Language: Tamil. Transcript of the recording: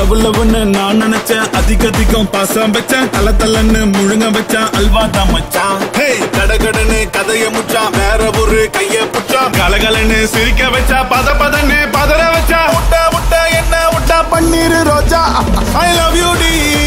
லவ் லவ்னு நான் நினைச்சேன், அதிகம் பாசம் வச்சேன், தல தலன்னு முழுங்க வச்சான், அல்வாதான் மச்சான். ஹே கடகடன்னு கதைய முச்சான், வேற ஒரு கைய புச்சான், கலகலன்னு சிரிக்க வச்சா, பதன்னு பதற வச்சா, முட்டா முட்டா என்ன முட்டா பன்னீர் ரோஜா. I love you D